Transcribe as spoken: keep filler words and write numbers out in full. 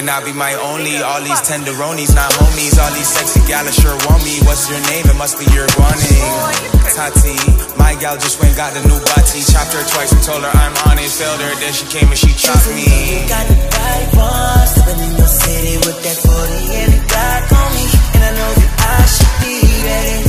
can I be my only? All these tenderonis, not homies. All these sexy gals sure want me. What's your name? It must be your guaning. Tati, my gal just went got the new body. Chopped her twice and told her I'm on it. Failed her, then she came and she chopped me. You got the right one, stepping in your city with that forty and the Glock on me. And I know that I should be ready.